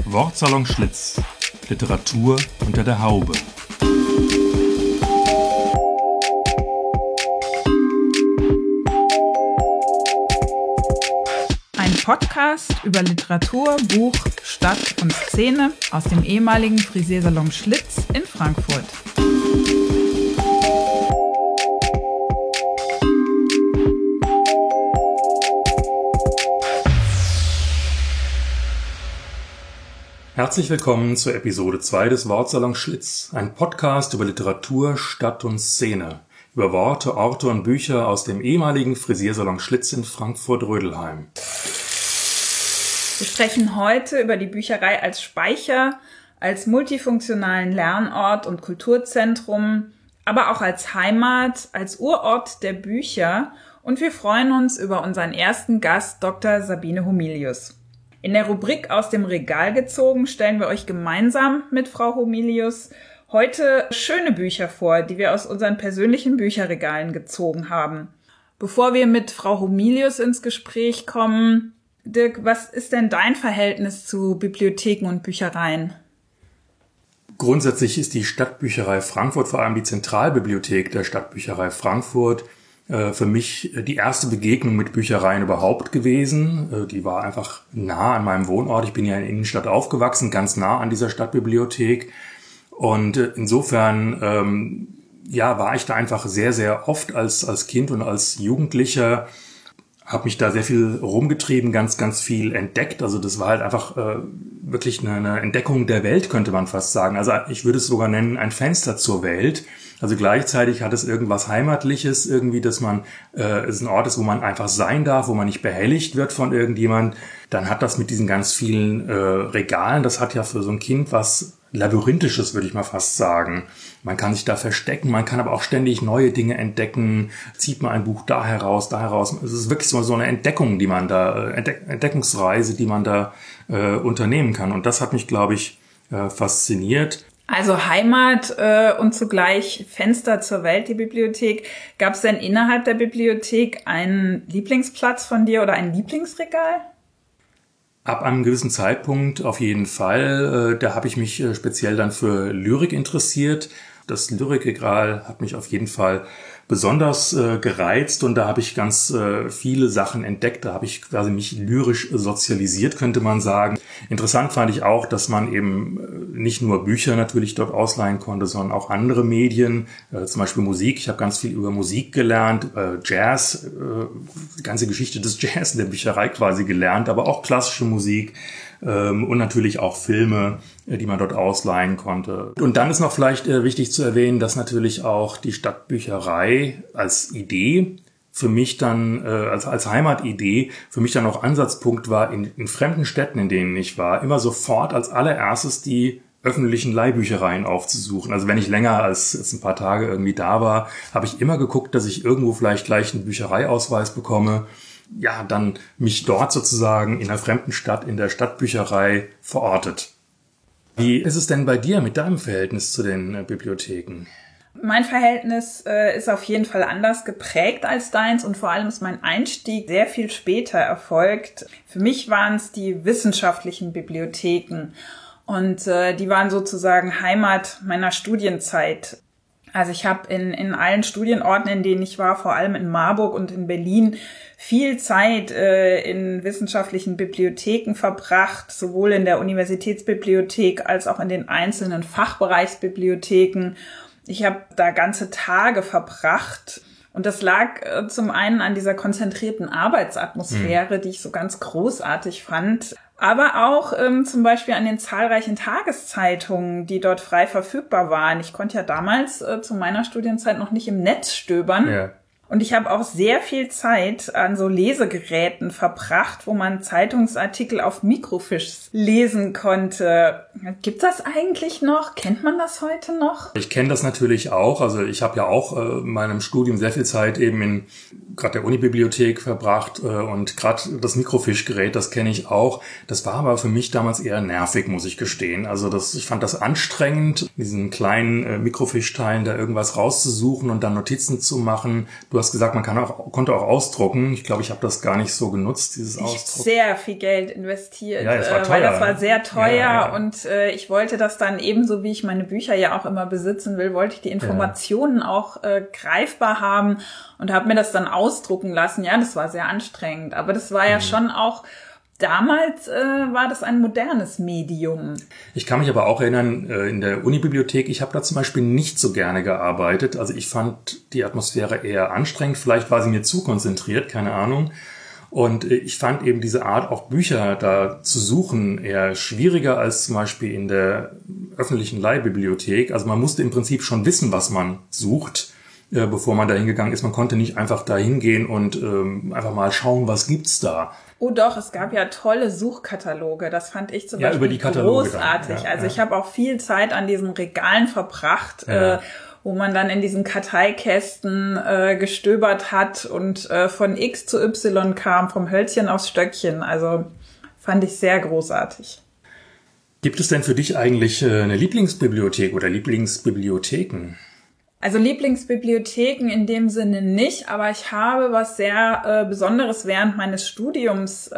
Wortsalon Schlitz. Literatur unter der Haube. Ein Podcast über Literatur, Buch, Stadt und Szene aus dem ehemaligen Frisiersalon Schlitz in Frankfurt. Herzlich willkommen zur Episode 2 des Wortsalon Schlitz, ein Podcast über Literatur, Stadt und Szene, über Worte, Orte und Bücher aus dem ehemaligen Frisiersalon Schlitz in Frankfurt-Rödelheim. Wir sprechen heute über die Bücherei als Speicher, als multifunktionalen Lernort und Kulturzentrum, aber auch als Heimat, als Urort der Bücher, und wir freuen uns über unseren ersten Gast, Dr. Sabine Homilius. In der Rubrik Aus dem Regal gezogen stellen wir euch gemeinsam mit Frau Homilius heute schöne Bücher vor, die wir aus unseren persönlichen Bücherregalen gezogen haben. Bevor wir mit Frau Homilius ins Gespräch kommen, Dirk, was ist denn dein Verhältnis zu Bibliotheken und Büchereien? Grundsätzlich ist die Stadtbücherei Frankfurt, vor allem die Zentralbibliothek der Stadtbücherei Frankfurt, für mich die erste Begegnung mit Büchereien überhaupt gewesen. Die war einfach nah an meinem Wohnort. Ich bin ja in der Innenstadt aufgewachsen, ganz nah an dieser Stadtbibliothek. Und insofern war ich da einfach sehr, sehr oft als Kind und als Jugendlicher, habe mich da sehr viel rumgetrieben, ganz, ganz viel entdeckt. Also das war halt einfach wirklich eine Entdeckung der Welt, könnte man fast sagen. Also ich würde es sogar nennen, ein Fenster zur Welt. Also gleichzeitig hat es irgendwas Heimatliches, irgendwie, dass man es ein Ort ist, wo man einfach sein darf, wo man nicht behelligt wird von irgendjemand. Dann hat das mit diesen ganz vielen Regalen, das hat ja für so ein Kind was Labyrinthisches, würde ich mal fast sagen. Man kann sich da verstecken, man kann aber auch ständig neue Dinge entdecken. Zieht man ein Buch da heraus. Es ist wirklich so eine Entdeckung, die man da, Entdeckungsreise, die man da unternehmen kann. Und das hat mich, glaube ich, fasziniert. Also Heimat und zugleich Fenster zur Welt, die Bibliothek. Gab es denn innerhalb der Bibliothek einen Lieblingsplatz von dir oder ein Lieblingsregal? Ab einem gewissen Zeitpunkt auf jeden Fall. Da habe ich mich speziell dann für Lyrik interessiert. Das Lyrikregal hat mich auf jeden Fall besonders gereizt und da habe ich ganz viele Sachen entdeckt. Da habe ich quasi mich lyrisch sozialisiert, könnte man sagen. Interessant fand ich auch, dass man eben nicht nur Bücher natürlich dort ausleihen konnte, sondern auch andere Medien, zum Beispiel Musik. Ich habe ganz viel über Musik gelernt, Jazz, die ganze Geschichte des Jazz in der Bücherei quasi gelernt, aber auch klassische Musik. Und natürlich auch Filme, die man dort ausleihen konnte. Und dann ist noch vielleicht wichtig zu erwähnen, dass natürlich auch die Stadtbücherei als Idee für mich dann, als Heimatidee, für mich dann auch Ansatzpunkt war, in fremden Städten, in denen ich war, immer sofort als allererstes die öffentlichen Leihbüchereien aufzusuchen. Also wenn ich länger als ein paar Tage irgendwie da war, habe ich immer geguckt, dass ich irgendwo vielleicht gleich einen Büchereiausweis bekomme. Ja, dann mich dort sozusagen in einer fremden Stadt, in der Stadtbücherei verortet. Wie ist es denn bei dir mit deinem Verhältnis zu den Bibliotheken? Mein Verhältnis ist auf jeden Fall anders geprägt als deins und vor allem ist mein Einstieg sehr viel später erfolgt. Für mich waren es die wissenschaftlichen Bibliotheken und die waren sozusagen Heimat meiner Studienzeit. Also ich habe in allen Studienorten, in denen ich war, vor allem in Marburg und in Berlin, viel Zeit in wissenschaftlichen Bibliotheken verbracht, sowohl in der Universitätsbibliothek als auch in den einzelnen Fachbereichsbibliotheken. Ich habe da ganze Tage verbracht und das lag zum einen an dieser konzentrierten Arbeitsatmosphäre, die ich so ganz großartig fand, aber auch zum Beispiel an den zahlreichen Tageszeitungen, die dort frei verfügbar waren. Ich konnte ja damals zu meiner Studienzeit noch nicht im Netz stöbern. Ja. Und ich habe auch sehr viel Zeit an so Lesegeräten verbracht, wo man Zeitungsartikel auf Mikrofiche lesen konnte. Gibt's das eigentlich noch? Kennt man das heute noch? Ich kenne das natürlich auch. Also ich habe ja auch in meinem Studium sehr viel Zeit eben in gerade der Unibibliothek verbracht und gerade das Mikrofiche-Gerät, das kenne ich auch. Das war aber für mich damals eher nervig, muss ich gestehen. Also ich fand das anstrengend, diesen kleinen Mikrofischteilen da irgendwas rauszusuchen und dann Notizen zu machen. Du Du hast gesagt, konnte auch ausdrucken. Ich glaube, ich habe das gar nicht so genutzt, dieses Ausdrucken. Ich habe sehr viel Geld investiert, ja, das war teuer, weil das war sehr teuer ja. Und ich wollte das dann ebenso, wie ich meine Bücher ja auch immer besitzen will, wollte ich die Informationen auch greifbar haben und habe mir das dann ausdrucken lassen. Ja, das war sehr anstrengend, aber das war ja schon auch... Damals war das ein modernes Medium. Ich kann mich aber auch erinnern, in der Unibibliothek, ich habe da zum Beispiel nicht so gerne gearbeitet. Also ich fand die Atmosphäre eher anstrengend. Vielleicht war sie mir zu konzentriert, keine Ahnung. Und ich fand eben diese Art, auch Bücher da zu suchen, eher schwieriger als zum Beispiel in der öffentlichen Leihbibliothek. Also man musste im Prinzip schon wissen, was man sucht, bevor man da hingegangen ist. Man konnte nicht einfach da hingehen und einfach mal schauen, was gibt's da. Oh doch, es gab ja tolle Suchkataloge. Das fand ich zum Beispiel großartig. Also ich habe auch viel Zeit an diesen Regalen verbracht, wo man dann in diesen Karteikästen gestöbert hat und von X zu Y kam, vom Hölzchen aufs Stöckchen. Also fand ich sehr großartig. Gibt es denn für dich eigentlich eine Lieblingsbibliothek oder Lieblingsbibliotheken? Also Lieblingsbibliotheken in dem Sinne nicht, aber ich habe was sehr Besonderes während meines Studiums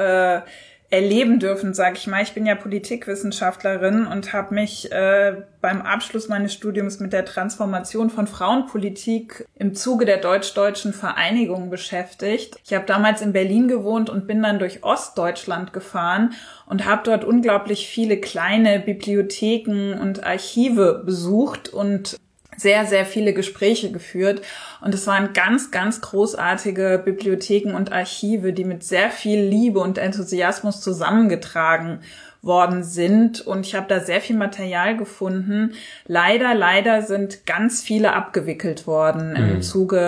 erleben dürfen, sage ich mal. Ich bin ja Politikwissenschaftlerin und habe mich beim Abschluss meines Studiums mit der Transformation von Frauenpolitik im Zuge der Deutsch-Deutschen Vereinigung beschäftigt. Ich habe damals in Berlin gewohnt und bin dann durch Ostdeutschland gefahren und habe dort unglaublich viele kleine Bibliotheken und Archive besucht und sehr, sehr viele Gespräche geführt. Und es waren ganz, ganz großartige Bibliotheken und Archive, die mit sehr viel Liebe und Enthusiasmus zusammengetragen worden sind. Und ich habe da sehr viel Material gefunden. Leider sind ganz viele abgewickelt worden im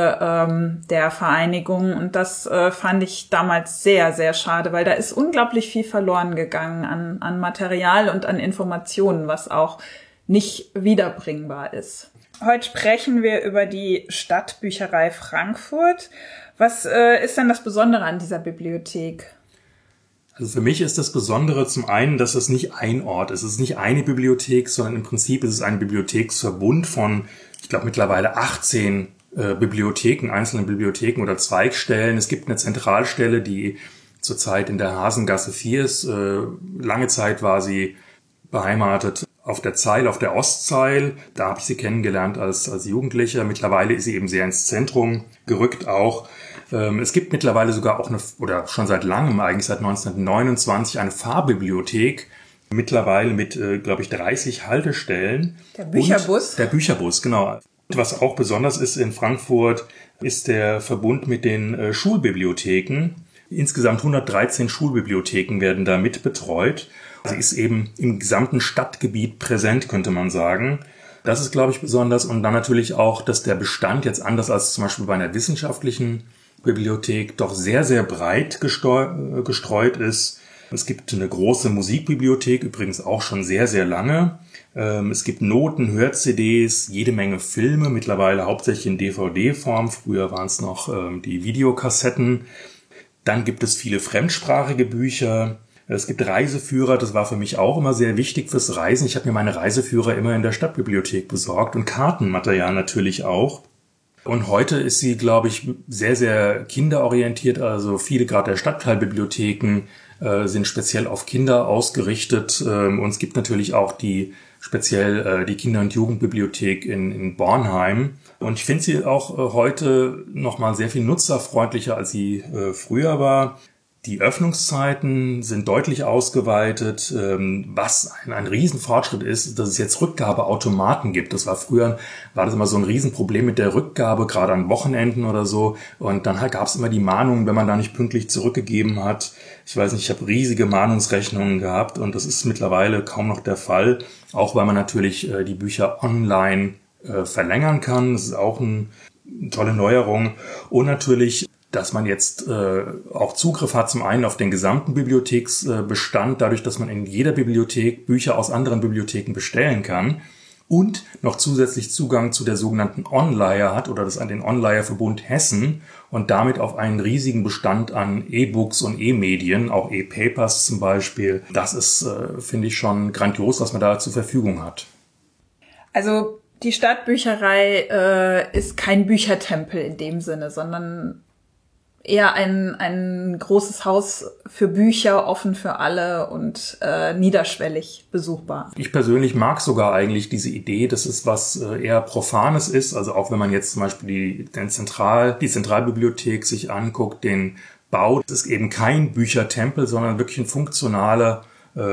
Zuge der Vereinigung. Und das fand ich damals sehr, sehr schade, weil da ist unglaublich viel verloren gegangen an Material und an Informationen, was auch nicht wiederbringbar ist. Heute sprechen wir über die Stadtbücherei Frankfurt. Was ist denn das Besondere an dieser Bibliothek? Also für mich ist das Besondere zum einen, dass es nicht ein Ort ist. Es ist nicht eine Bibliothek, sondern im Prinzip ist es ein Bibliotheksverbund von, ich glaube, mittlerweile 18 Bibliotheken, einzelnen Bibliotheken oder Zweigstellen. Es gibt eine Zentralstelle, die zurzeit in der Hasengasse 4 ist. Lange Zeit war sie beheimatet auf der Zeil, auf der Ostzeil. Da habe ich sie kennengelernt als Jugendlicher. Mittlerweile ist sie eben sehr ins Zentrum gerückt auch. Es gibt mittlerweile sogar auch oder schon seit langem, eigentlich seit 1929, eine Fahrbibliothek. Mittlerweile mit, glaube ich, 30 Haltestellen. Der Bücherbus? Der Bücherbus, genau. Was auch besonders ist in Frankfurt, ist der Verbund mit den Schulbibliotheken. Insgesamt 113 Schulbibliotheken werden da mit betreut. Sie ist eben im gesamten Stadtgebiet präsent, könnte man sagen. Das ist, glaube ich, besonders. Und dann natürlich auch, dass der Bestand jetzt anders als zum Beispiel bei einer wissenschaftlichen Bibliothek doch sehr, sehr breit gestreut ist. Es gibt eine große Musikbibliothek, übrigens auch schon sehr, sehr lange. Es gibt Noten, Hör-CDs, jede Menge Filme, mittlerweile hauptsächlich in DVD-Form. Früher waren es noch die Videokassetten. Dann gibt es viele fremdsprachige Bücher. Es gibt Reiseführer, das war für mich auch immer sehr wichtig fürs Reisen. Ich habe mir meine Reiseführer immer in der Stadtbibliothek besorgt und Kartenmaterial natürlich auch. Und heute ist sie, glaube ich, sehr, sehr kinderorientiert. Also viele gerade der Stadtteilbibliotheken sind speziell auf Kinder ausgerichtet. Und es gibt natürlich auch speziell die Kinder- und Jugendbibliothek in Bornheim. Und ich finde sie auch heute nochmal sehr viel nutzerfreundlicher, als sie früher war. Die Öffnungszeiten sind deutlich ausgeweitet. Was ein Riesenfortschritt ist, dass es jetzt Rückgabeautomaten gibt. Das war das immer so ein Riesenproblem mit der Rückgabe, gerade an Wochenenden oder so. Und dann gab es immer die Mahnungen, wenn man da nicht pünktlich zurückgegeben hat. Ich weiß nicht, ich habe riesige Mahnungsrechnungen gehabt und das ist mittlerweile kaum noch der Fall. Auch weil man natürlich die Bücher online verlängern kann. Das ist auch eine tolle Neuerung. Und natürlich, dass man jetzt auch Zugriff hat zum einen auf den gesamten Bibliotheksbestand, dadurch, dass man in jeder Bibliothek Bücher aus anderen Bibliotheken bestellen kann und noch zusätzlich Zugang zu der sogenannten Onleihe hat oder den Onleihe-Verbund Hessen und damit auf einen riesigen Bestand an E-Books und E-Medien, auch E-Papers zum Beispiel. Das ist, finde ich, schon grandios, was man da zur Verfügung hat. Also Die Stadtbücherei ist kein Büchertempel in dem Sinne, sondern eher ein großes Haus für Bücher, offen für alle und niederschwellig besuchbar. Ich persönlich mag sogar eigentlich diese Idee, dass es was eher Profanes ist. Also auch wenn man jetzt zum Beispiel die Zentralbibliothek sich anguckt, den Bau, das ist eben kein Büchertempel, sondern wirklich ein funktionaler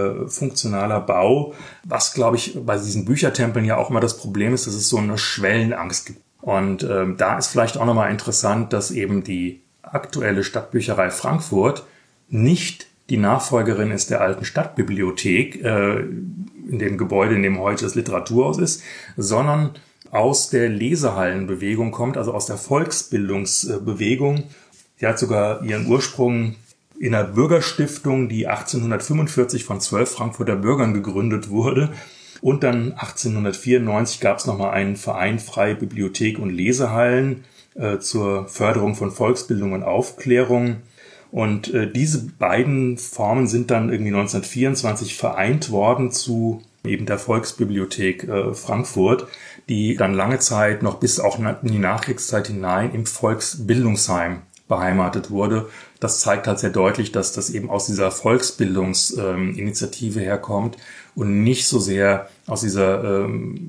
Bau, was, glaube ich, bei diesen Büchertempeln ja auch immer das Problem ist, dass es so eine Schwellenangst gibt. Und da ist vielleicht auch nochmal interessant, dass eben die aktuelle Stadtbücherei Frankfurt nicht die Nachfolgerin ist der alten Stadtbibliothek, in dem Gebäude, in dem heute das Literaturhaus ist, sondern aus der Lesehallenbewegung kommt, also aus der Volksbildungsbewegung. Die hat sogar ihren Ursprung in einer Bürgerstiftung, die 1845 von 12 Frankfurter Bürgern gegründet wurde. Und dann 1894 gab es nochmal einen Verein Freie Bibliothek und Lesehallen zur Förderung von Volksbildung und Aufklärung. Und diese beiden Formen sind dann irgendwie 1924 vereint worden zu eben der Volksbibliothek Frankfurt, die dann lange Zeit noch bis auch in die Nachkriegszeit hinein im Volksbildungsheim beheimatet wurde. Das zeigt halt sehr deutlich, dass das eben aus dieser Volksbildungsinitiative herkommt und nicht so sehr aus dieser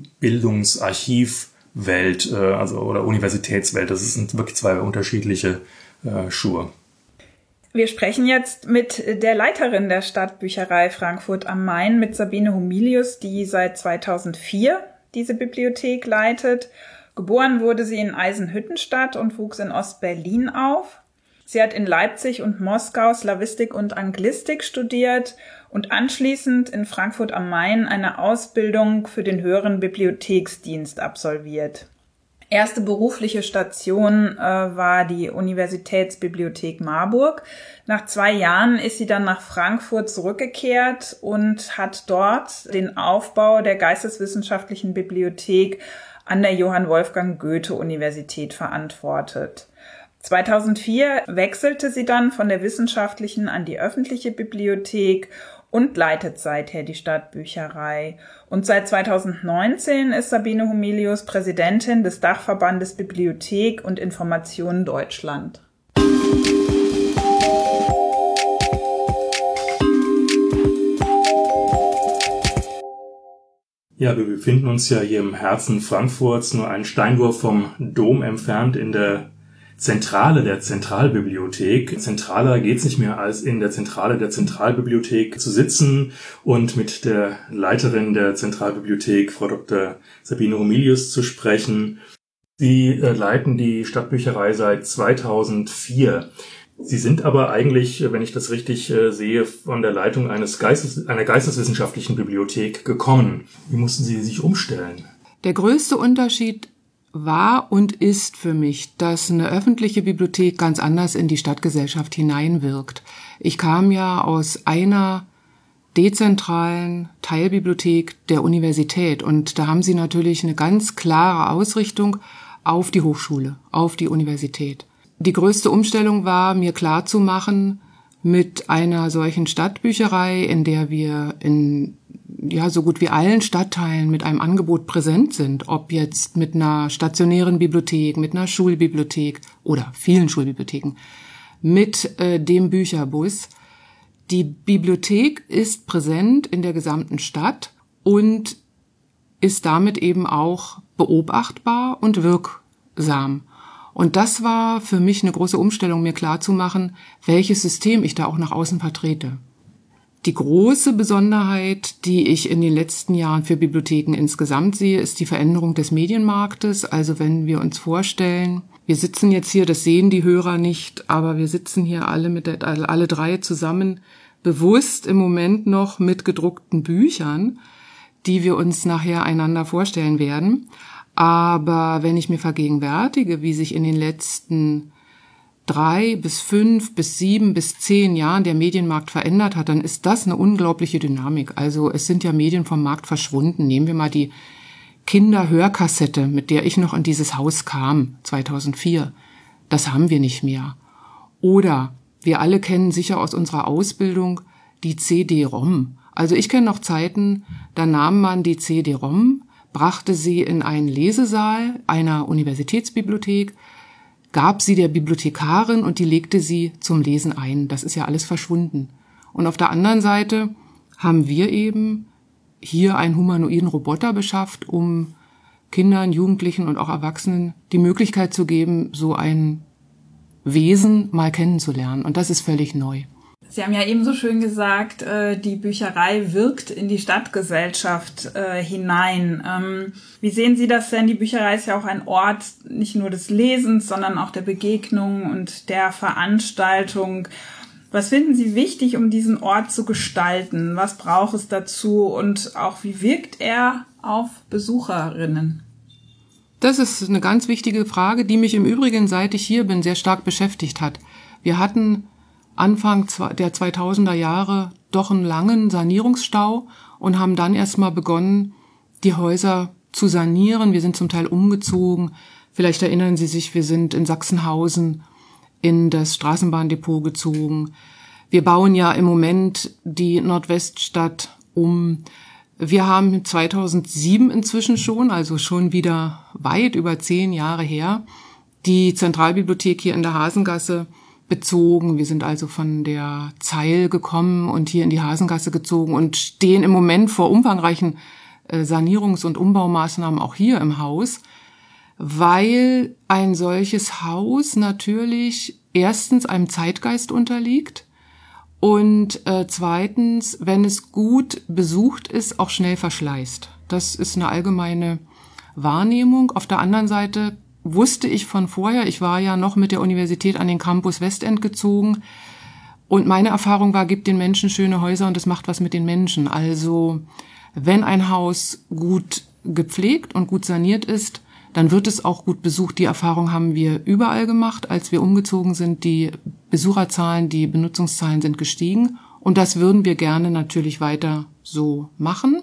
Bildungsarchivwelt oder Universitätswelt. Das sind wirklich zwei unterschiedliche Schuhe. Wir sprechen jetzt mit der Leiterin der Stadtbücherei Frankfurt am Main, mit Sabine Homilius, die seit 2004 diese Bibliothek leitet. Geboren wurde sie in Eisenhüttenstadt und wuchs in Ostberlin auf. Sie hat in Leipzig und Moskau Slawistik und Anglistik studiert und anschließend in Frankfurt am Main eine Ausbildung für den höheren Bibliotheksdienst absolviert. Erste berufliche Station war die Universitätsbibliothek Marburg. Nach 2 Jahren ist sie dann nach Frankfurt zurückgekehrt und hat dort den Aufbau der Geisteswissenschaftlichen Bibliothek an der Johann Wolfgang Goethe-Universität verantwortet. 2004 wechselte sie dann von der wissenschaftlichen an die öffentliche Bibliothek und leitet seither die Stadtbücherei. Und seit 2019 ist Sabine Homilius Präsidentin des Dachverbandes Bibliothek und Information Deutschland. Ja, wir befinden uns ja hier im Herzen Frankfurts, nur einen Steinwurf vom Dom entfernt in der Zentrale der Zentralbibliothek. Zentraler geht's nicht mehr, als in der Zentrale der Zentralbibliothek zu sitzen und mit der Leiterin der Zentralbibliothek, Frau Dr. Sabine Homilius, zu sprechen. Sie leiten die Stadtbücherei seit 2004. Sie sind aber eigentlich, wenn ich das richtig sehe, von der Leitung einer geisteswissenschaftlichen Bibliothek gekommen. Wie mussten Sie sich umstellen? Der größte Unterschied war und ist für mich, dass eine öffentliche Bibliothek ganz anders in die Stadtgesellschaft hineinwirkt. Ich kam ja aus einer dezentralen Teilbibliothek der Universität und da haben sie natürlich eine ganz klare Ausrichtung auf die Hochschule, auf die Universität. Die größte Umstellung war, mir klarzumachen, mit einer solchen Stadtbücherei, in der wir in so gut wie allen Stadtteilen mit einem Angebot präsent sind, ob jetzt mit einer stationären Bibliothek, mit einer Schulbibliothek oder vielen Schulbibliotheken, mit dem Bücherbus. Die Bibliothek ist präsent in der gesamten Stadt und ist damit eben auch beobachtbar und wirksam. Und das war für mich eine große Umstellung, mir klarzumachen, welches System ich da auch nach außen vertrete. Die große Besonderheit, die ich in den letzten Jahren für Bibliotheken insgesamt sehe, ist die Veränderung des Medienmarktes. Also wenn wir uns vorstellen, wir sitzen jetzt hier, das sehen die Hörer nicht, aber wir sitzen hier alle 3 zusammen, bewusst im Moment noch mit gedruckten Büchern, die wir uns nachher einander vorstellen werden. Aber wenn ich mir vergegenwärtige, wie sich in den letzten 3 bis 5 bis 7 bis 10 Jahren der Medienmarkt verändert hat, dann ist das eine unglaubliche Dynamik. Also es sind ja Medien vom Markt verschwunden. Nehmen wir mal die Kinderhörkassette, mit der ich noch in dieses Haus kam, 2004. Das haben wir nicht mehr. Oder wir alle kennen sicher aus unserer Ausbildung die CD-ROM. Also ich kenne noch Zeiten, da nahm man die CD-ROM brachte sie in einen Lesesaal einer Universitätsbibliothek, gab sie der Bibliothekarin und die legte sie zum Lesen ein. Das ist ja alles verschwunden. Und auf der anderen Seite haben wir eben hier einen humanoiden Roboter beschafft, um Kindern, Jugendlichen und auch Erwachsenen die Möglichkeit zu geben, so ein Wesen mal kennenzulernen. Und das ist völlig neu. Sie haben ja eben so schön gesagt, die Bücherei wirkt in die Stadtgesellschaft hinein. Wie sehen Sie das denn? Die Bücherei ist ja auch ein Ort nicht nur des Lesens, sondern auch der Begegnung und der Veranstaltung. Was finden Sie wichtig, um diesen Ort zu gestalten? Was braucht es dazu und auch wie wirkt er auf Besucherinnen? Das ist eine ganz wichtige Frage, die mich im Übrigen, seit ich hier bin, sehr stark beschäftigt hat. Wir hatten Anfang der 2000er Jahre doch einen langen Sanierungsstau und haben dann erstmal begonnen, die Häuser zu sanieren. Wir sind zum Teil umgezogen. Vielleicht erinnern Sie sich, wir sind in Sachsenhausen in das Straßenbahndepot gezogen. Wir bauen ja im Moment die Nordweststadt um. Wir haben 2007 inzwischen schon, also schon wieder weit über 10 Jahre her, die Zentralbibliothek hier in der Hasengasse bezogen. Wir sind also von der Zeil gekommen und hier in die Hasengasse gezogen und stehen im Moment vor umfangreichen Sanierungs- und Umbaumaßnahmen auch hier im Haus, weil ein solches Haus natürlich erstens einem Zeitgeist unterliegt und zweitens, wenn es gut besucht ist, auch schnell verschleißt. Das ist eine allgemeine Wahrnehmung. Auf der anderen Seite wusste ich von vorher, ich war ja noch mit der Universität an den Campus Westend gezogen und meine Erfahrung war, gibt den Menschen schöne Häuser und es macht was mit den Menschen. Also wenn ein Haus gut gepflegt und gut saniert ist, dann wird es auch gut besucht. Die Erfahrung haben wir überall gemacht. Als wir umgezogen sind, die Besucherzahlen, die Benutzungszahlen sind gestiegen und das würden wir gerne natürlich weiter so machen.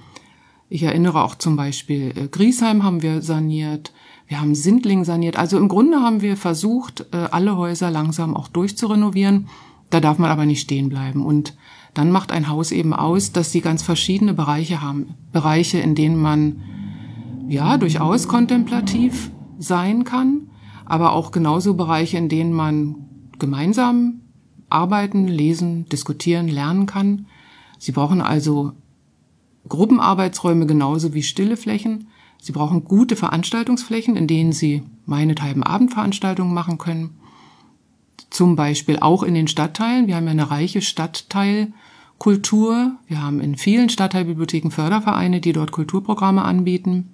Ich erinnere auch zum Beispiel Griesheim haben wir saniert. Wir haben Sindling saniert. Also im Grunde haben wir versucht, alle Häuser langsam auch durchzurenovieren. Da darf man aber nicht stehen bleiben. Und dann macht ein Haus eben aus, dass sie ganz verschiedene Bereiche haben. Bereiche, in denen man ja durchaus kontemplativ sein kann, aber auch genauso Bereiche, in denen man gemeinsam arbeiten, lesen, diskutieren, lernen kann. Sie brauchen also Gruppenarbeitsräume genauso wie stille Flächen. Sie brauchen gute Veranstaltungsflächen, in denen Sie meinethalben Abendveranstaltungen machen können. Zum Beispiel auch in den Stadtteilen. Wir haben ja eine reiche Stadtteilkultur. Wir haben in vielen Stadtteilbibliotheken Fördervereine, die dort Kulturprogramme anbieten.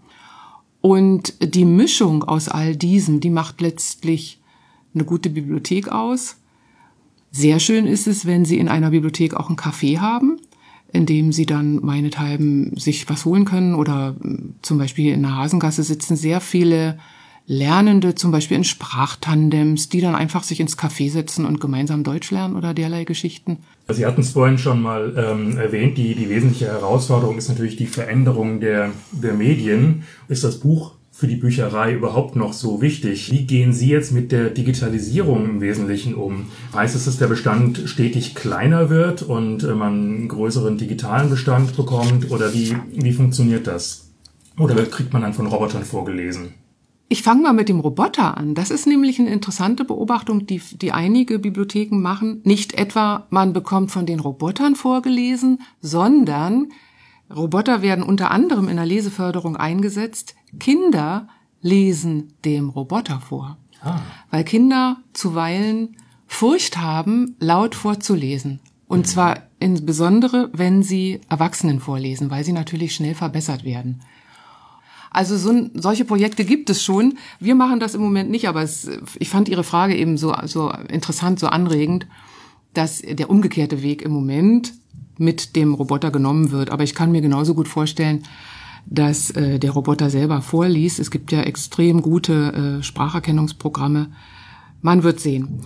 Und die Mischung aus all diesem, die macht letztlich eine gute Bibliothek aus. Sehr schön ist es, wenn Sie in einer Bibliothek auch ein Café haben, in dem Sie dann meinethalben sich was holen können oder zum Beispiel in der Hasengasse sitzen sehr viele Lernende, zum Beispiel in Sprachtandems, die dann einfach sich ins Café setzen und gemeinsam Deutsch lernen oder derlei Geschichten. Sie hatten es vorhin schon mal erwähnt, die wesentliche Herausforderung ist natürlich die Veränderung der Medien. Ist das Buch für die Bücherei überhaupt noch so wichtig? Wie gehen Sie jetzt mit der Digitalisierung im Wesentlichen um? Heißt es, dass der Bestand stetig kleiner wird und man einen größeren digitalen Bestand bekommt? Oder wie funktioniert das? Oder kriegt man dann von Robotern vorgelesen? Ich fange mal mit dem Roboter an. Das ist nämlich eine interessante Beobachtung, die einige Bibliotheken machen. Nicht etwa, man bekommt von den Robotern vorgelesen, sondern Roboter werden unter anderem in der Leseförderung eingesetzt. Kinder lesen dem Roboter vor, weil Kinder zuweilen Furcht haben, laut vorzulesen. Und zwar insbesondere, wenn sie Erwachsenen vorlesen, weil sie natürlich schnell verbessert werden. Also solche Projekte gibt es schon. Wir machen das im Moment nicht, aber ich fand Ihre Frage eben so interessant, so anregend, dass der umgekehrte Weg im Moment mit dem Roboter genommen wird. Aber ich kann mir genauso gut vorstellen, dass der Roboter selber vorliest. Es gibt ja extrem gute Spracherkennungsprogramme. Man wird sehen.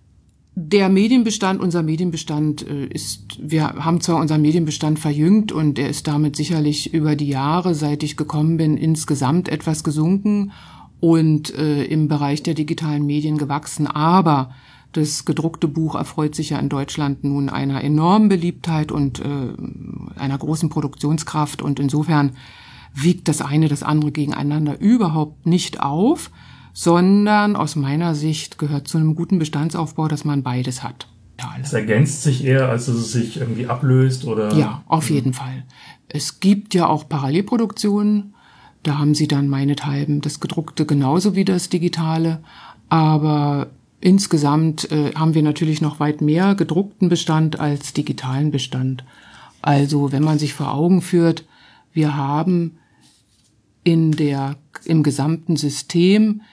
Der Medienbestand, unser Medienbestand wir haben zwar unseren Medienbestand verjüngt und er ist damit sicherlich über die Jahre, seit ich gekommen bin, insgesamt etwas gesunken und im Bereich der digitalen Medien gewachsen. Aber das gedruckte Buch erfreut sich ja in Deutschland nun einer enormen Beliebtheit und einer großen Produktionskraft und insofern wiegt das eine das andere gegeneinander überhaupt nicht auf, sondern aus meiner Sicht gehört zu einem guten Bestandsaufbau, dass man beides hat. Es ergänzt sich eher, als dass es sich irgendwie ablöst, oder? Ja, auf jeden Fall. Es gibt ja auch Parallelproduktionen, da haben Sie dann meinethalben das Gedruckte genauso wie das Digitale, aber insgesamt haben wir natürlich noch weit mehr gedruckten Bestand als digitalen Bestand. Also wenn man sich vor Augen führt, wir haben im gesamten System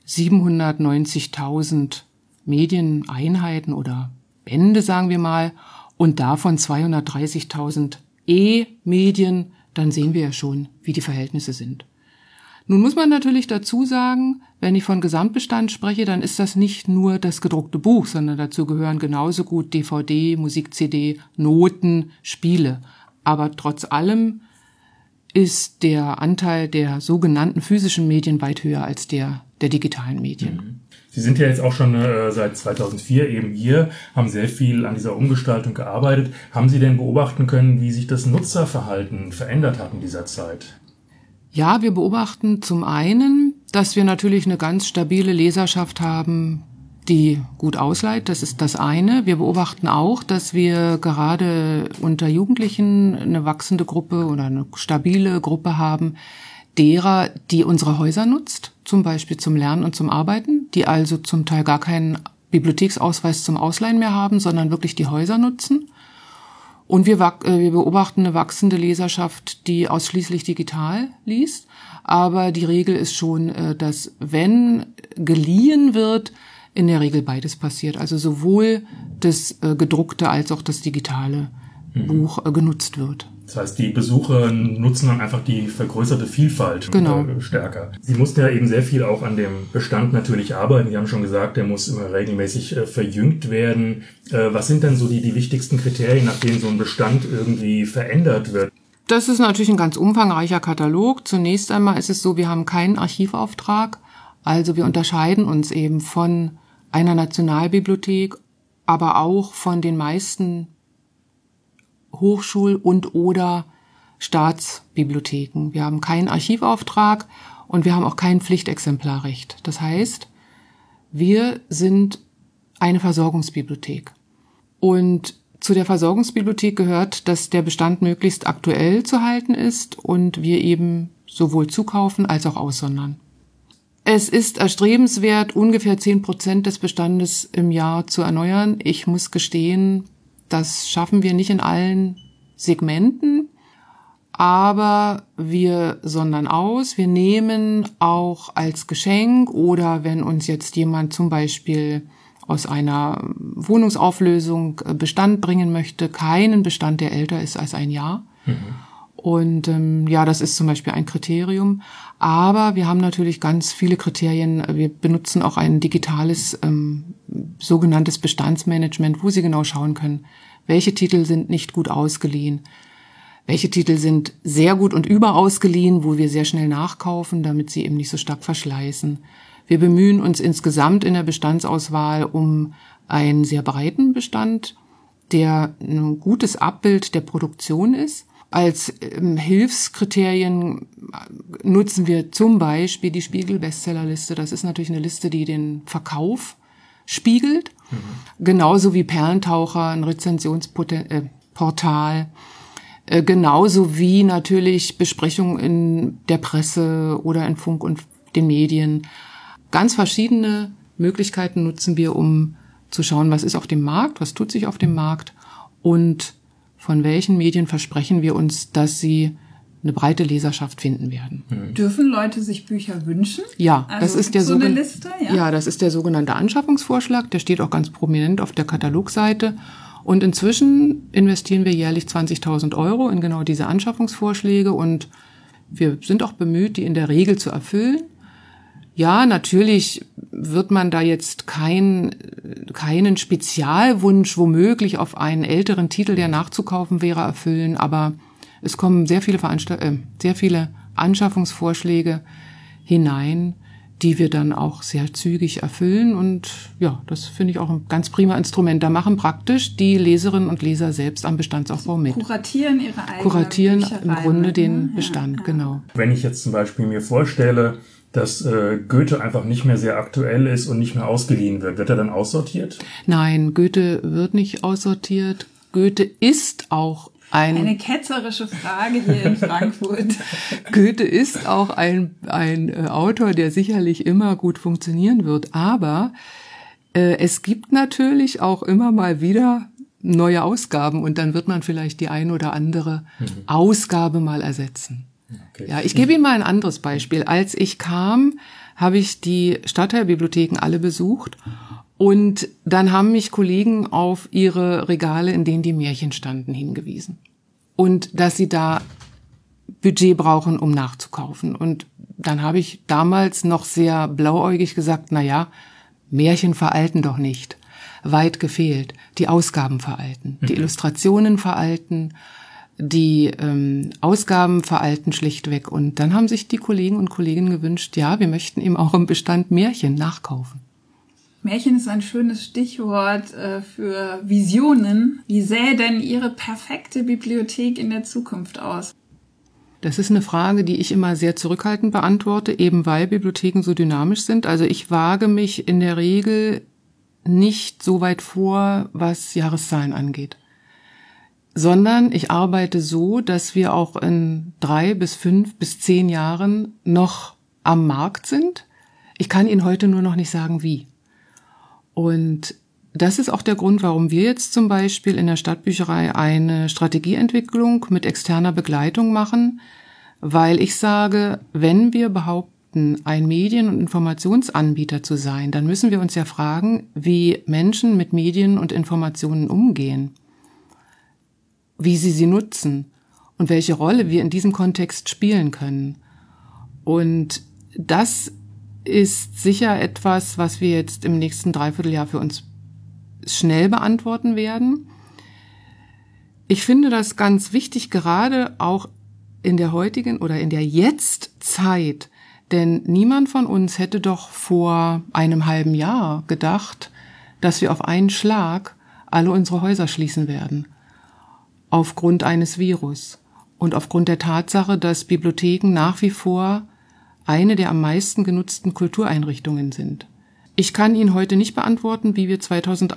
790.000 Medieneinheiten oder Bände, sagen wir mal, und davon 230.000 E-Medien, dann sehen wir ja schon, wie die Verhältnisse sind. Nun muss man natürlich dazu sagen, wenn ich von Gesamtbestand spreche, dann ist das nicht nur das gedruckte Buch, sondern dazu gehören genauso gut DVD, Musik-CD, Noten, Spiele. Aber trotz allem ist der Anteil der sogenannten physischen Medien weit höher als der digitalen Medien. Sie sind ja jetzt auch schon seit 2004 eben hier, haben sehr viel an dieser Umgestaltung gearbeitet. Haben Sie denn beobachten können, wie sich das Nutzerverhalten verändert hat in dieser Zeit? Ja, wir beobachten zum einen, dass wir natürlich eine ganz stabile Leserschaft haben, die gut ausleiht. Das ist das eine. Wir beobachten auch, dass wir gerade unter Jugendlichen eine wachsende Gruppe oder eine stabile Gruppe haben, derer, die unsere Häuser nutzt, zum Beispiel zum Lernen und zum Arbeiten, die also zum Teil gar keinen Bibliotheksausweis zum Ausleihen mehr haben, sondern wirklich die Häuser nutzen. Und wir beobachten eine wachsende Leserschaft, die ausschließlich digital liest. Aber die Regel ist schon, dass wenn geliehen wird, in der Regel beides passiert. Also sowohl das gedruckte als auch das digitale Buch genutzt wird. Das heißt, die Besucher nutzen dann einfach die vergrößerte Vielfalt stärker. Sie mussten ja eben sehr viel auch an dem Bestand natürlich arbeiten. Sie haben schon gesagt, der muss immer regelmäßig verjüngt werden. Was sind denn so die wichtigsten Kriterien, nach denen so ein Bestand irgendwie verändert wird? Das ist natürlich ein ganz umfangreicher Katalog. Zunächst einmal ist es so, wir haben keinen Archivauftrag. Also wir unterscheiden uns eben von einer Nationalbibliothek, aber auch von den meisten Hochschul- und oder Staatsbibliotheken. Wir haben keinen Archivauftrag und wir haben auch kein Pflichtexemplarrecht. Das heißt, wir sind eine Versorgungsbibliothek. Und zu der Versorgungsbibliothek gehört, dass der Bestand möglichst aktuell zu halten ist und wir eben sowohl zukaufen als auch aussondern. Es ist erstrebenswert, ungefähr 10% des Bestandes im Jahr zu erneuern. Ich muss gestehen, das schaffen wir nicht in allen Segmenten, aber wir sondern aus. Wir nehmen auch als Geschenk oder wenn uns jetzt jemand zum Beispiel aus einer Wohnungsauflösung Bestand bringen möchte, keinen Bestand, der älter ist als ein Jahr. Und das ist zum Beispiel ein Kriterium. Aber wir haben natürlich ganz viele Kriterien. Wir benutzen auch ein digitales sogenanntes Bestandsmanagement, wo Sie genau schauen können, welche Titel sind nicht gut ausgeliehen, welche Titel sind sehr gut und überausgeliehen, wo wir sehr schnell nachkaufen, damit sie eben nicht so stark verschleißen. Wir bemühen uns insgesamt in der Bestandsauswahl um einen sehr breiten Bestand, der ein gutes Abbild der Produktion ist. Als Hilfskriterien nutzen wir zum Beispiel die Spiegel-Bestsellerliste. Das ist natürlich eine Liste, die den Verkauf spiegelt. Genauso wie Perlentaucher, ein Rezensionsportal. Genauso wie natürlich Besprechungen in der Presse oder in Funk und den Medien. Ganz verschiedene Möglichkeiten nutzen wir, um zu schauen, was ist auf dem Markt, was tut sich auf dem Markt und von welchen Medien versprechen wir uns, dass sie eine breite Leserschaft finden werden. Dürfen Leute sich Bücher wünschen? Ja, also das ist der so eine Liste, ja, das ist der sogenannte Anschaffungsvorschlag. Der steht auch ganz prominent auf der Katalogseite. Und inzwischen investieren wir jährlich 20.000 € in genau diese Anschaffungsvorschläge und wir sind auch bemüht, die in der Regel zu erfüllen. Ja, natürlich wird man da jetzt keinen Spezialwunsch womöglich auf einen älteren Titel, der nachzukaufen wäre, erfüllen, aber es kommen sehr viele Anschaffungsvorschläge hinein, die wir dann auch sehr zügig erfüllen. Und ja, das finde ich auch ein ganz prima Instrument. Da machen praktisch die Leserinnen und Leser selbst am Bestandsaufbau mit. Kuratieren ihre eigene Kuratieren Bücherei im Grunde mit, den Bestand, genau. Wenn ich jetzt zum Beispiel mir vorstelle, dass Goethe einfach nicht mehr sehr aktuell ist und nicht mehr ausgeliehen wird er dann aussortiert? Nein, Goethe wird nicht aussortiert. Goethe ist auch eine ketzerische Frage hier in Frankfurt. Goethe ist auch ein Autor, der sicherlich immer gut funktionieren wird. Aber es gibt natürlich auch immer mal wieder neue Ausgaben und dann wird man vielleicht die ein oder andere Ausgabe mal ersetzen. Okay. Ja, ich gebe Ihnen mal ein anderes Beispiel. Als ich kam, habe ich die Stadtteilbibliotheken alle besucht. Und dann haben mich Kollegen auf ihre Regale, in denen die Märchen standen, hingewiesen. Und dass sie da Budget brauchen, um nachzukaufen. Und dann habe ich damals noch sehr blauäugig gesagt, Märchen veralten doch nicht. Weit gefehlt. Die Ausgaben veralten. Die Illustrationen veralten. Die Ausgaben veralten schlichtweg. Und dann haben sich die Kollegen und Kolleginnen gewünscht, ja, wir möchten eben auch im Bestand Märchen nachkaufen. Märchen ist ein schönes Stichwort für Visionen. Wie sähe denn Ihre perfekte Bibliothek in der Zukunft aus? Das ist eine Frage, die ich immer sehr zurückhaltend beantworte, eben weil Bibliotheken so dynamisch sind. Also ich wage mich in der Regel nicht so weit vor, was Jahreszahlen angeht, sondern ich arbeite so, dass wir auch in 3 bis 5 bis 10 Jahren noch am Markt sind. Ich kann Ihnen heute nur noch nicht sagen, wie. Und das ist auch der Grund, warum wir jetzt zum Beispiel in der Stadtbücherei eine Strategieentwicklung mit externer Begleitung machen, weil ich sage, wenn wir behaupten, ein Medien- und Informationsanbieter zu sein, dann müssen wir uns ja fragen, wie Menschen mit Medien und Informationen umgehen, wie sie nutzen und welche Rolle wir in diesem Kontext spielen können. Und das ist sicher etwas, was wir jetzt im nächsten Dreivierteljahr für uns schnell beantworten werden. Ich finde das ganz wichtig, gerade auch in der heutigen oder in der Jetztzeit, denn niemand von uns hätte doch vor einem halben Jahr gedacht, dass wir auf einen Schlag alle unsere Häuser schließen werden, aufgrund eines Virus und aufgrund der Tatsache, dass Bibliotheken nach wie vor eine der am meisten genutzten Kultureinrichtungen sind. Ich kann Ihnen heute nicht beantworten, wie wir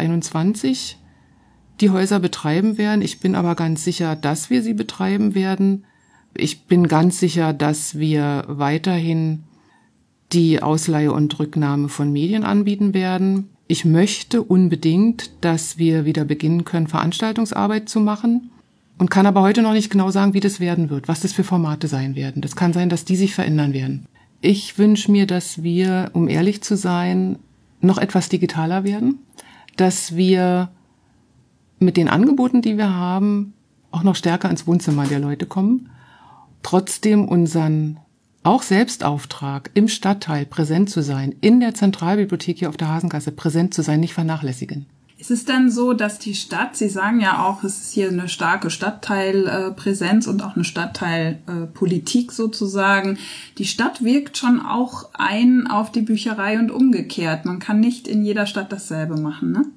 2021 die Häuser betreiben werden. Ich bin aber ganz sicher, dass wir sie betreiben werden. Ich bin ganz sicher, dass wir weiterhin die Ausleihe und Rücknahme von Medien anbieten werden. Ich möchte unbedingt, dass wir wieder beginnen können, Veranstaltungsarbeit zu machen und kann aber heute noch nicht genau sagen, wie das werden wird, was das für Formate sein werden. Das kann sein, dass die sich verändern werden. Ich wünsche mir, dass wir, um ehrlich zu sein, noch etwas digitaler werden, dass wir mit den Angeboten, die wir haben, auch noch stärker ins Wohnzimmer der Leute kommen, trotzdem unseren auch Selbstauftrag im Stadtteil präsent zu sein, in der Zentralbibliothek hier auf der Hasengasse präsent zu sein, nicht vernachlässigen. Ist es dann so, dass die Stadt, Sie sagen ja auch, es ist hier eine starke Stadtteilpräsenz und auch eine Stadtteilpolitik sozusagen. Die Stadt wirkt schon auch ein auf die Bücherei und umgekehrt. Man kann nicht in jeder Stadt dasselbe machen, ne?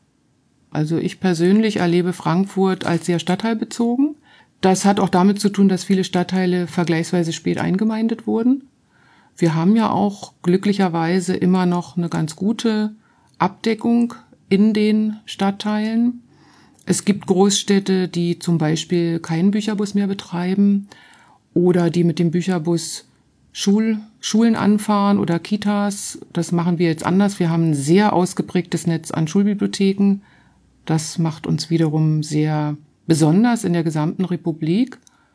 Also ich persönlich erlebe Frankfurt als sehr stadtteilbezogen. Das hat auch damit zu tun, dass viele Stadtteile vergleichsweise spät eingemeindet wurden. Wir haben ja auch glücklicherweise immer noch eine ganz gute Abdeckung in den Stadtteilen. Es gibt Großstädte, die zum Beispiel keinen Bücherbus mehr betreiben oder die mit dem Bücherbus Schulen anfahren oder Kitas. Das machen wir jetzt anders. Wir haben ein sehr ausgeprägtes Netz an Schulbibliotheken. Das macht uns wiederum sehr besonders in der gesamten Republik.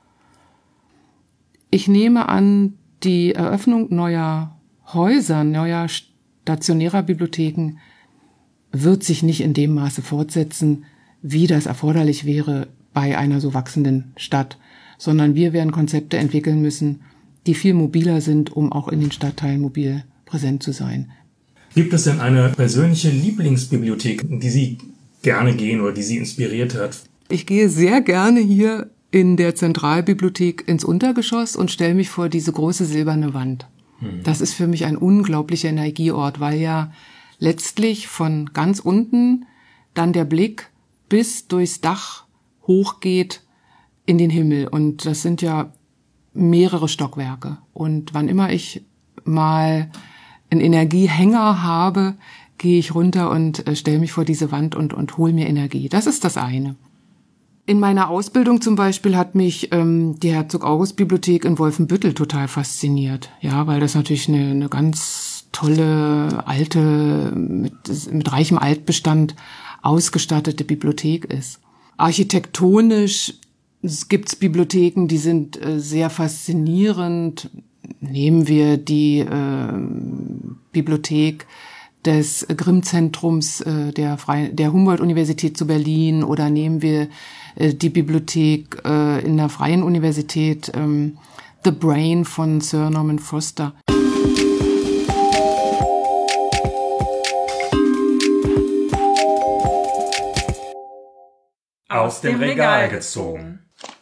Ich nehme an, die Eröffnung neuer Häuser, neuer stationärer Bibliotheken wird sich nicht in dem Maße fortsetzen, wie das erforderlich wäre bei einer so wachsenden Stadt, sondern wir werden Konzepte entwickeln müssen, die viel mobiler sind, um auch in den Stadtteilen mobil präsent zu sein. Gibt es denn eine persönliche Lieblingsbibliothek, die Sie gerne gehen oder die Sie inspiriert hat? Ich gehe sehr gerne hier in der Zentralbibliothek ins Untergeschoss und stelle mich vor diese große silberne Wand. Das ist für mich ein unglaublicher Energieort, weil ja letztlich von ganz unten dann der Blick bis durchs Dach hochgeht in den Himmel. Und das sind ja mehrere Stockwerke. Und wann immer ich mal einen Energiehänger habe, gehe ich runter und stelle mich vor diese Wand und hole mir Energie. Das ist das eine. In meiner Ausbildung zum Beispiel hat mich die Herzog-August-Bibliothek in Wolfenbüttel total fasziniert. Ja, weil das natürlich eine ganz tolle, alte, mit reichem Altbestand ausgestattete Bibliothek ist. Architektonisch gibt's Bibliotheken, die sind sehr faszinierend. Nehmen wir die Bibliothek des Grimm-Zentrums der Humboldt-Universität zu Berlin oder nehmen wir die Bibliothek in der Freien Universität The Brain von Sir Norman Foster. Aus dem Regal gezogen.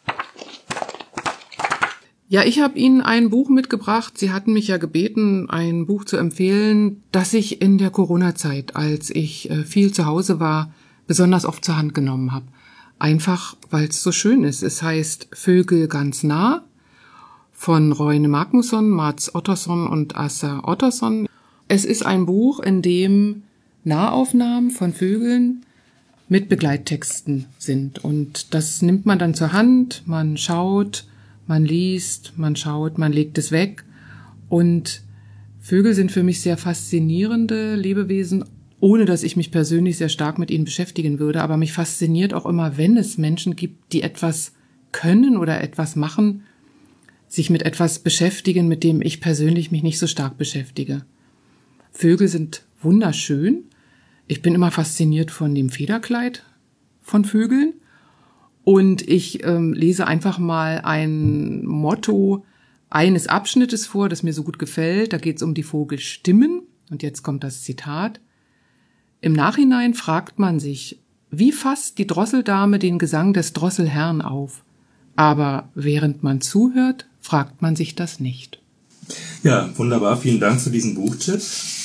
Ja, ich habe Ihnen ein Buch mitgebracht. Sie hatten mich ja gebeten, ein Buch zu empfehlen, das ich in der Corona-Zeit, als ich viel zu Hause war, besonders oft zur Hand genommen habe. Einfach, weil es so schön ist. Es heißt Vögel ganz nah von Roine Magnusson, Mats Ottoson und Assa Ottoson. Es ist ein Buch, in dem Nahaufnahmen von Vögeln mit Begleittexten sind. Und das nimmt man dann zur Hand, man schaut, man liest, man schaut, man legt es weg. Und Vögel sind für mich sehr faszinierende Lebewesen, ohne dass ich mich persönlich sehr stark mit ihnen beschäftigen würde. Aber mich fasziniert auch immer, wenn es Menschen gibt, die etwas können oder etwas machen, sich mit etwas beschäftigen, mit dem ich persönlich mich nicht so stark beschäftige. Vögel sind wunderschön. Ich bin immer fasziniert von dem Federkleid von Vögeln. Und ich lese einfach mal ein Motto eines Abschnittes vor, das mir so gut gefällt. Da geht es um die Vogelstimmen. Und jetzt kommt das Zitat. Im Nachhinein fragt man sich, wie fasst die Drosseldame den Gesang des Drosselherrn auf? Aber während man zuhört, fragt man sich das nicht. Ja, wunderbar. Vielen Dank für diesen Buchtipp.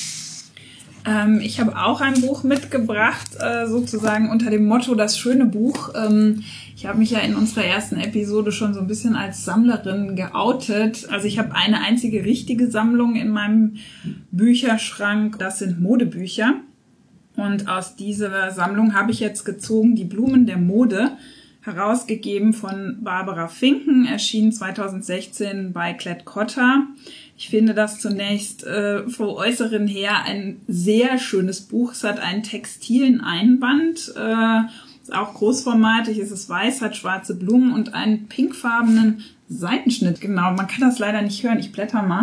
Ich habe auch ein Buch mitgebracht, sozusagen unter dem Motto Das schöne Buch. Ich habe mich ja in unserer ersten Episode schon so ein bisschen als Sammlerin geoutet. Also ich habe eine einzige richtige Sammlung in meinem Bücherschrank. Das sind Modebücher. Und aus dieser Sammlung habe ich jetzt gezogen Die Blumen der Mode, herausgegeben von Barbara Finken, erschienen 2016 bei Klett-Cotta. Ich finde das zunächst vom Äußeren her ein sehr schönes Buch. Es hat einen textilen Einband, ist auch großformatig, es ist weiß, hat schwarze Blumen und einen pinkfarbenen Seitenschnitt. Genau, man kann das leider nicht hören, ich blätter mal.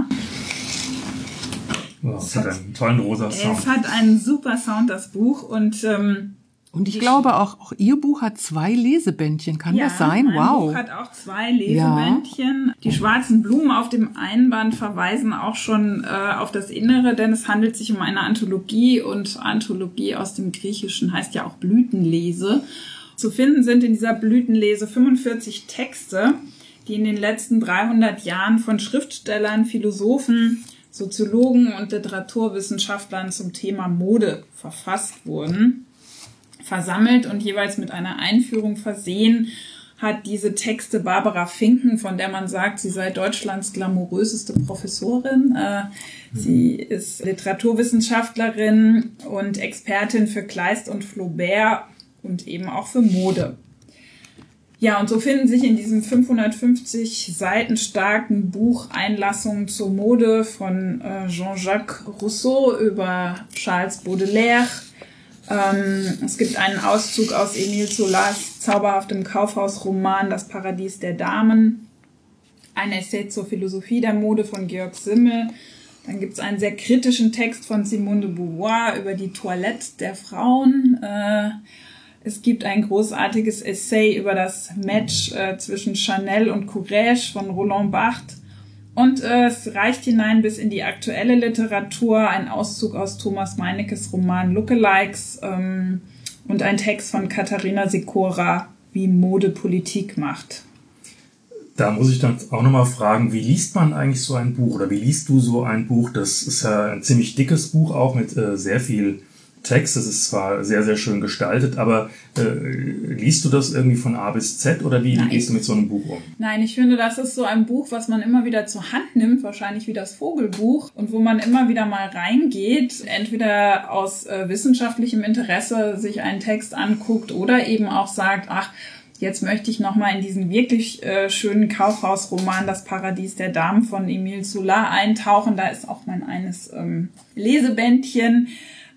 Oh, es hat einen tollen rosa Sound. Es hat einen super Sound, das Buch. Und ich glaube, auch Ihr Buch hat 2 Lesebändchen. Kann das sein? Mein Wow. Buch hat auch 2 Lesebändchen. Ja. Die schwarzen Blumen auf dem Einband verweisen auch schon auf das Innere, denn es handelt sich um eine Anthologie. Und Anthologie aus dem Griechischen heißt ja auch Blütenlese. Zu finden sind in dieser Blütenlese 45 Texte, die in den letzten 300 Jahren von Schriftstellern, Philosophen, Soziologen und Literaturwissenschaftlern zum Thema Mode verfasst wurden. Versammelt und jeweils mit einer Einführung versehen hat diese Texte Barbara Finken, von der man sagt, sie sei Deutschlands glamouröseste Professorin. Sie ist Literaturwissenschaftlerin und Expertin für Kleist und Flaubert und eben auch für Mode. Ja, und so finden sich in diesem 550 Seiten starken Buch Einlassungen zur Mode von Jean-Jacques Rousseau über Charles Baudelaire. Es gibt einen Auszug aus Émile Zolas zauberhaftem Kaufhausroman Das Paradies der Damen, ein Essay zur Philosophie der Mode von Georg Simmel. Dann gibt es einen sehr kritischen Text von Simone de Beauvoir über die Toilette der Frauen. Es gibt ein großartiges Essay über das Match zwischen Chanel und Courrèges von Roland Barthes. Und es reicht hinein bis in die aktuelle Literatur, ein Auszug aus Thomas Meinekes Roman Lookalikes und ein Text von Katharina Sikora, wie Mode Politik macht. Da muss ich dann auch nochmal fragen, wie liest man eigentlich so ein Buch oder wie liest du so ein Buch? Das ist ja ein ziemlich dickes Buch, auch mit sehr viel Text. Das ist zwar sehr, sehr schön gestaltet, aber liest du das irgendwie von A bis Z oder wie gehst du mit so einem Buch um? Nein, ich finde, das ist so ein Buch, was man immer wieder zur Hand nimmt, wahrscheinlich wie das Vogelbuch, und wo man immer wieder mal reingeht, entweder aus wissenschaftlichem Interesse sich einen Text anguckt oder eben auch sagt, ach, jetzt möchte ich nochmal in diesen wirklich schönen Kaufhausroman Das Paradies der Damen von Émile Zola eintauchen. Da ist auch mein eines Lesebändchen.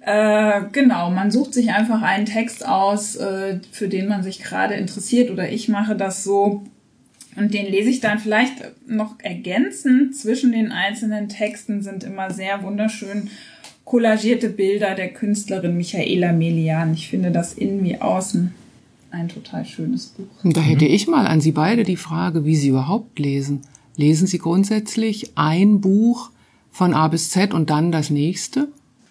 Genau, man sucht sich einfach einen Text aus, für den man sich gerade interessiert, oder ich mache das so. Und den lese ich dann vielleicht noch ergänzend. Zwischen den einzelnen Texten sind immer sehr wunderschön kollagierte Bilder der Künstlerin Michaela Melian. Ich finde das innen wie außen ein total schönes Buch. Und da hätte ich mal an Sie beide die Frage, wie Sie überhaupt lesen. Lesen Sie grundsätzlich ein Buch von A bis Z und dann das nächste?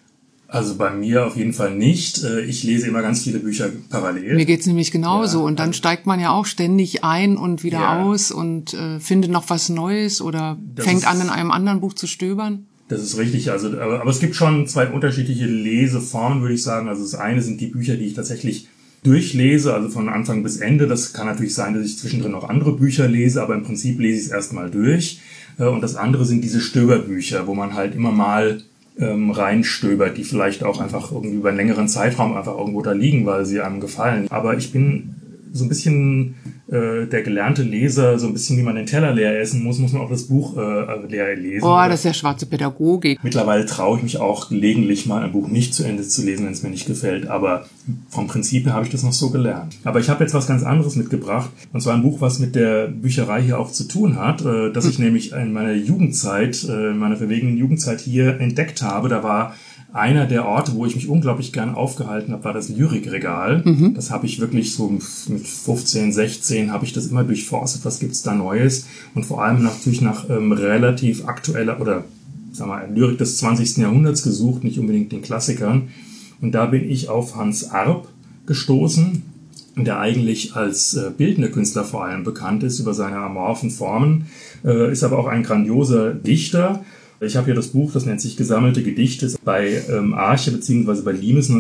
Also bei mir auf jeden Fall nicht. Ich lese immer ganz viele Bücher parallel. Mir geht's nämlich genauso. Und dann steigt man ja auch ständig ein und wieder aus und findet noch was Neues oder fängt an, in einem anderen Buch zu stöbern. Das ist richtig. Also, aber es gibt schon zwei unterschiedliche Leseformen, würde ich sagen. Also das eine sind die Bücher, die ich tatsächlich durchlese, also von Anfang bis Ende. Das kann natürlich sein, dass ich zwischendrin noch andere Bücher lese, aber im Prinzip lese ich es erstmal durch. Und das andere sind diese Stöberbücher, wo man halt immer mal reinstöbert, die vielleicht auch einfach irgendwie über einen längeren Zeitraum einfach irgendwo da liegen, weil sie einem gefallen. Aber ich bin so ein bisschen der gelernte Leser, so ein bisschen wie man den Teller leer essen muss man auch das Buch leer lesen. Oh, das ist ja schwarze Pädagogik. Mittlerweile traue ich mich auch gelegentlich mal ein Buch nicht zu Ende zu lesen, wenn es mir nicht gefällt, aber vom Prinzip her habe ich das noch so gelernt. Aber ich habe jetzt was ganz anderes mitgebracht, und zwar ein Buch, was mit der Bücherei hier auch zu tun hat, das ich nämlich in meiner Jugendzeit, in meiner verwegenen Jugendzeit hier entdeckt habe. Da war einer der Orte, wo ich mich unglaublich gern aufgehalten habe, war das Lyrikregal. Das habe ich wirklich so mit 15, 16 habe ich das immer durchforstet, was gibt's da Neues, und vor allem natürlich nach relativ aktueller oder sagen wir Lyrik des 20. Jahrhunderts gesucht, nicht unbedingt den Klassikern. Und da bin ich auf Hans Arp gestoßen, der eigentlich als bildender Künstler vor allem bekannt ist über seine amorphen Formen, ist aber auch ein grandioser Dichter. Ich habe hier das Buch, das nennt sich Gesammelte Gedichte, bei Arche bzw. bei Limes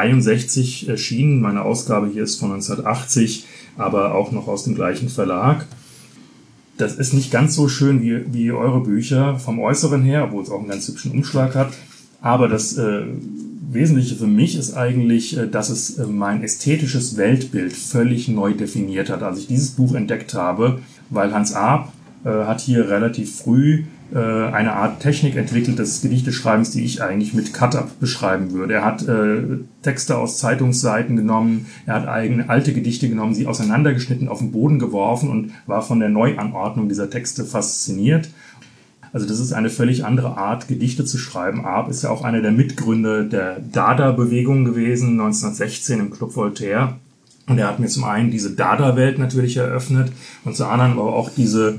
1963 erschienen. Meine Ausgabe hier ist von 1980, aber auch noch aus dem gleichen Verlag. Das ist nicht ganz so schön wie eure Bücher vom Äußeren her, obwohl es auch einen ganz hübschen Umschlag hat. Aber das Wesentliche für mich ist eigentlich, dass es mein ästhetisches Weltbild völlig neu definiert hat, als ich dieses Buch entdeckt habe, weil Hans Arp hat hier relativ früh eine Art Technik entwickelt des Gedichteschreibens, die ich eigentlich mit Cut-Up beschreiben würde. Er hat Texte aus Zeitungsseiten genommen, er hat eigene alte Gedichte genommen, sie auseinandergeschnitten, auf den Boden geworfen und war von der Neuanordnung dieser Texte fasziniert. Also das ist eine völlig andere Art, Gedichte zu schreiben. Arp ist ja auch einer der Mitgründer der Dada-Bewegung gewesen, 1916 im Club Voltaire. Und er hat mir zum einen diese Dada-Welt natürlich eröffnet und zum anderen aber auch diese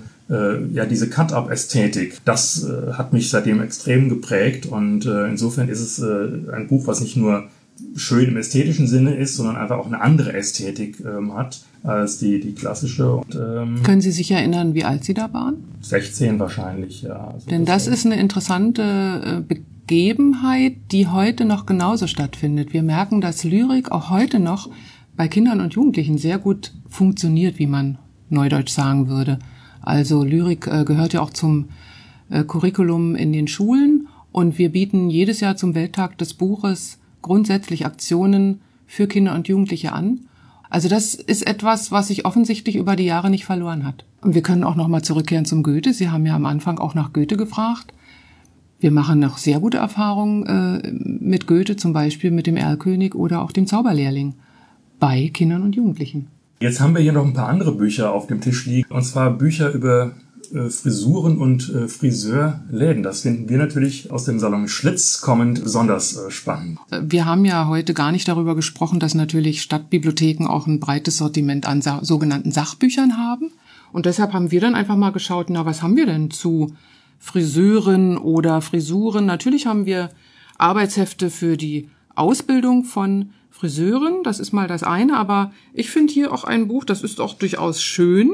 Cut-Up-Ästhetik. Das hat mich seitdem extrem geprägt, und insofern ist es ein Buch, was nicht nur schön im ästhetischen Sinne ist, sondern einfach auch eine andere Ästhetik hat als die klassische. Und, können Sie sich erinnern, wie alt Sie da waren? 16 wahrscheinlich, ja. Also denn das ist eine interessante Begebenheit, die heute noch genauso stattfindet. Wir merken, dass Lyrik auch heute noch bei Kindern und Jugendlichen sehr gut funktioniert, wie man neudeutsch sagen würde. Also Lyrik gehört ja auch zum Curriculum in den Schulen, und wir bieten jedes Jahr zum Welttag des Buches grundsätzlich Aktionen für Kinder und Jugendliche an. Also das ist etwas, was sich offensichtlich über die Jahre nicht verloren hat. Und wir können auch nochmal zurückkehren zum Goethe. Sie haben ja am Anfang auch nach Goethe gefragt. Wir machen noch sehr gute Erfahrungen mit Goethe, zum Beispiel mit dem Erlkönig oder auch dem Zauberlehrling bei Kindern und Jugendlichen. Jetzt haben wir hier noch ein paar andere Bücher auf dem Tisch liegen, und zwar Bücher über Frisuren und Friseurläden. Das finden wir natürlich aus dem Salon Schlitz kommend besonders spannend. Wir haben ja heute gar nicht darüber gesprochen, dass natürlich Stadtbibliotheken auch ein breites Sortiment an sogenannten Sachbüchern haben. Und deshalb haben wir dann einfach mal geschaut, was haben wir denn zu Friseuren oder Frisuren? Natürlich haben wir Arbeitshefte für die Ausbildung von Friseuren, das ist mal das eine, aber ich finde hier auch ein Buch, das ist auch durchaus schön,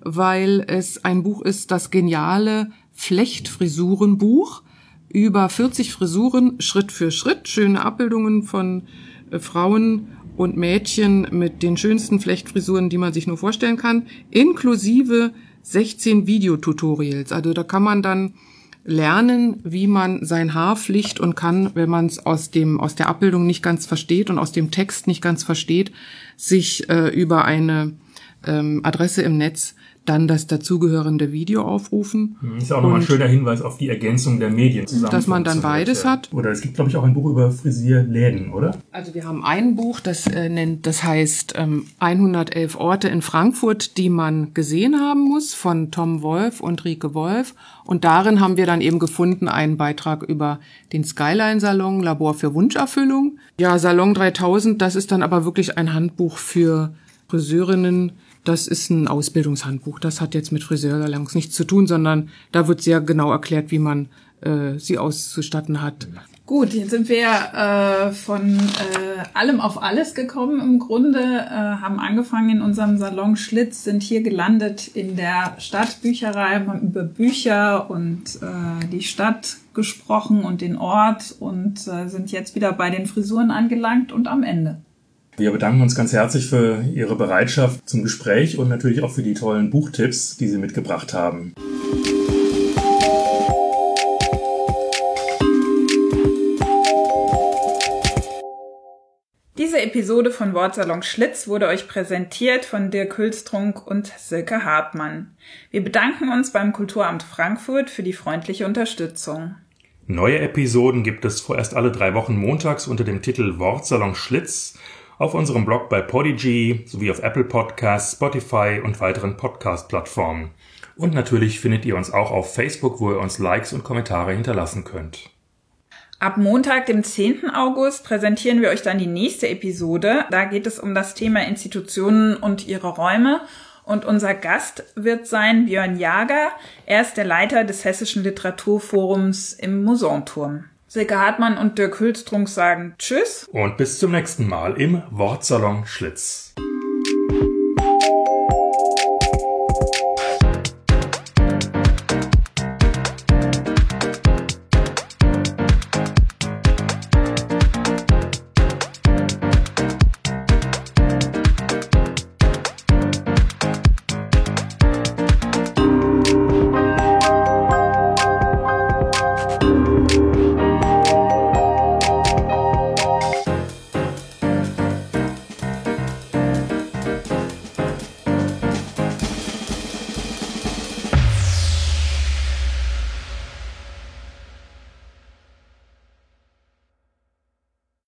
weil es ein Buch ist, das geniale Flechtfrisurenbuch. Über 40 Frisuren, Schritt für Schritt, schöne Abbildungen von Frauen und Mädchen mit den schönsten Flechtfrisuren, die man sich nur vorstellen kann, inklusive 16 Videotutorials. Also da kann man dann lernen, wie man sein Haar flicht und kann, wenn man es aus der Abbildung nicht ganz versteht und aus dem Text nicht ganz versteht, sich über eine Adresse im Netz dann das dazugehörende Video aufrufen. Ist ja auch nochmal ein schöner Hinweis auf die Ergänzung der Medien zusammen. Dass man dann beides hat. Oder es gibt, glaube ich, auch ein Buch über Frisierläden, oder? Also wir haben ein Buch, das heißt 111 Orte in Frankfurt, die man gesehen haben muss, von Tom Wolf und Rike Wolf. Und darin haben wir dann eben gefunden einen Beitrag über den Skyline-Salon, Labor für Wunscherfüllung. Ja, Salon 3000, das ist dann aber wirklich ein Handbuch für Friseurinnen. Das ist ein Ausbildungshandbuch. Das hat jetzt mit Friseursalons nichts zu tun, sondern da wird sehr genau erklärt, wie man sie auszustatten hat. Gut, jetzt sind wir von allem auf alles gekommen im Grunde, haben angefangen in unserem Salon Schlitz, sind hier gelandet in der Stadtbücherei, haben über Bücher und die Stadt gesprochen und den Ort und sind jetzt wieder bei den Frisuren angelangt und am Ende. Wir bedanken uns ganz herzlich für Ihre Bereitschaft zum Gespräch und natürlich auch für die tollen Buchtipps, die Sie mitgebracht haben. Diese Episode von Wortsalon Schlitz wurde euch präsentiert von Dirk Hülstrunk und Silke Hartmann. Wir bedanken uns beim Kulturamt Frankfurt für die freundliche Unterstützung. Neue Episoden gibt es vorerst alle 3 Wochen montags unter dem Titel Wortsalon Schlitz auf unserem Blog bei Podigy sowie auf Apple Podcasts, Spotify und weiteren Podcast-Plattformen. Und natürlich findet ihr uns auch auf Facebook, wo ihr uns Likes und Kommentare hinterlassen könnt. Ab Montag, dem 10. August, präsentieren wir euch dann die nächste Episode. Da geht es um das Thema Institutionen und ihre Räume. Und unser Gast wird sein Björn Jager. Er ist der Leiter des Hessischen Literaturforums im Mosanturm. Silke Hartmann und Dirk Hülstrunk sagen Tschüss. Und bis zum nächsten Mal im Wortsalon Schlitz.